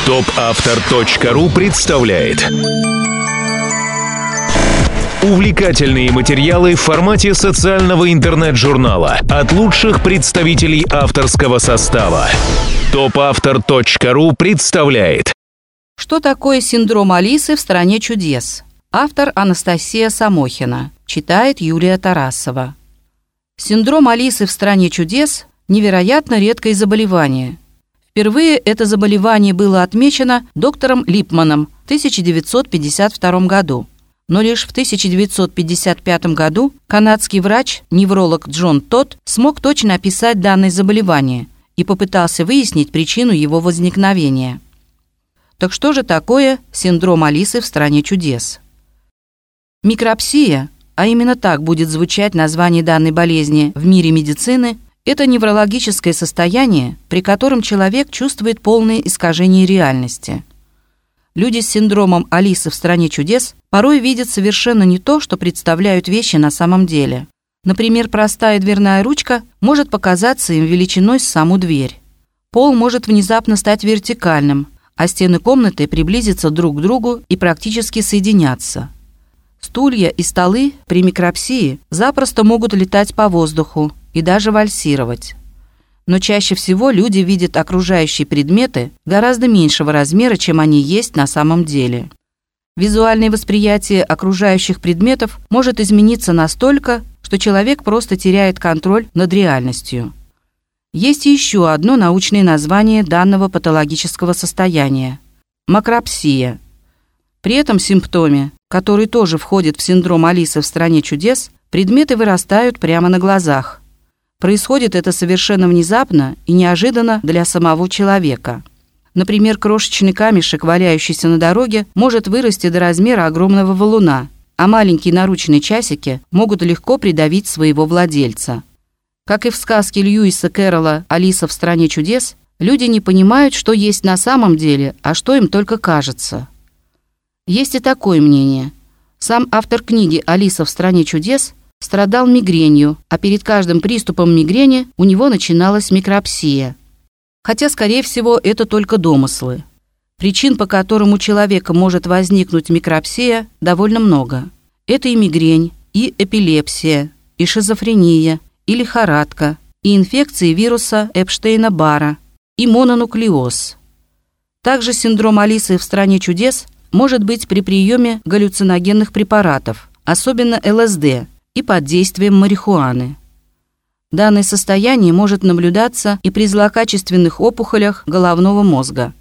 Топавтор.ру представляет увлекательные материалы в формате социального интернет-журнала от лучших представителей авторского состава. Топавтор.ру представляет. Что такое синдром Алисы в «Стране чудес»? Автор Анастасия Самохина. Читает Юлия Тарасова. Синдром Алисы в «Стране чудес» – невероятно редкое заболевание. Впервые это заболевание было отмечено доктором Липманом в 1952 году. Но лишь в 1955 году канадский врач-невролог Джон Тодд смог точно описать данное заболевание и попытался выяснить причину его возникновения. Так что же такое синдром Алисы в «Стране чудес»? Микропсия, а именно так будет звучать название данной болезни в мире медицины, это неврологическое состояние, при котором человек чувствует полное искажение реальности. Люди с синдромом Алисы в «Стране чудес» порой видят совершенно не то, что представляют вещи на самом деле. Например, простая дверная ручка может показаться им величиной с саму дверь. Пол может внезапно стать вертикальным, а стены комнаты приблизиться друг к другу и практически соединяться. Стулья и столы при микропсии запросто могут летать по воздуху и даже вальсировать. Но чаще всего люди видят окружающие предметы гораздо меньшего размера, чем они есть на самом деле. Визуальное восприятие окружающих предметов может измениться настолько, что человек просто теряет контроль над реальностью. Есть еще одно научное название данного патологического состояния – макропсия. При этом симптоме, который тоже входит в синдром Алисы в «Стране чудес», предметы вырастают прямо на глазах. Происходит это совершенно внезапно и неожиданно для самого человека. Например, крошечный камешек, валяющийся на дороге, может вырасти до размера огромного валуна, а маленькие наручные часики могут легко придавить своего владельца. Как и в сказке Льюиса Кэрролла «Алиса в «Стране чудес», люди не понимают, что есть на самом деле, а что им только кажется. Есть и такое мнение. Сам автор книги «Алиса в «Стране чудес» страдал мигренью, а перед каждым приступом мигрени у него начиналась микропсия. Хотя, скорее всего, это только домыслы. Причин, по которым у человека может возникнуть микропсия, довольно много. Это и мигрень, и эпилепсия, и шизофрения, и лихорадка, и инфекции вируса Эпштейна-Барра, и мононуклеоз. Также синдром Алисы в «Стране чудес» может быть при приеме галлюциногенных препаратов, особенно ЛСД, и под действием марихуаны. Данное состояние может наблюдаться и при злокачественных опухолях головного мозга.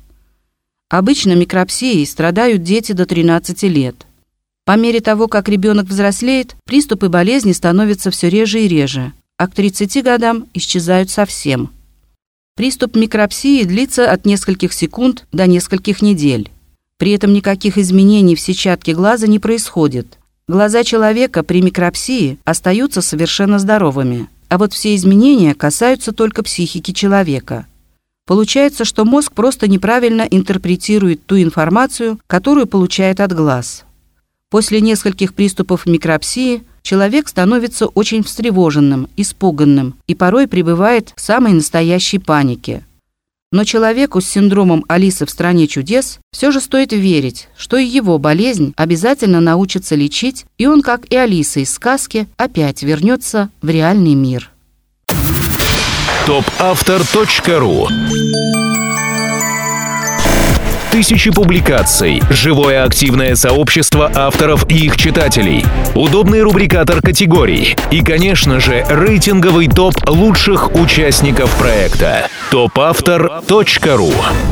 Обычно микропсией страдают дети до 13 лет. По мере того, как ребенок взрослеет, приступы болезни становятся все реже и реже, а к 30 годам исчезают совсем. Приступ микропсии длится от нескольких секунд до нескольких недель. При этом никаких изменений в сетчатке глаза не происходит. Глаза человека при микропсии остаются совершенно здоровыми, а вот все изменения касаются только психики человека. Получается, что мозг просто неправильно интерпретирует ту информацию, которую получает от глаз. После нескольких приступов микропсии человек становится очень встревоженным, испуганным и порой пребывает в самой настоящей панике. Но человеку с синдромом Алисы в «Стране чудес» все же стоит верить, что и его болезнь обязательно научится лечить, и он, как и Алиса из сказки, опять вернется в реальный мир. Топавтор.ру. Тысячи публикаций, живое активное сообщество авторов и их читателей, удобный рубрикатор категорий и, конечно же, рейтинговый топ лучших участников проекта. Топавтор.ру.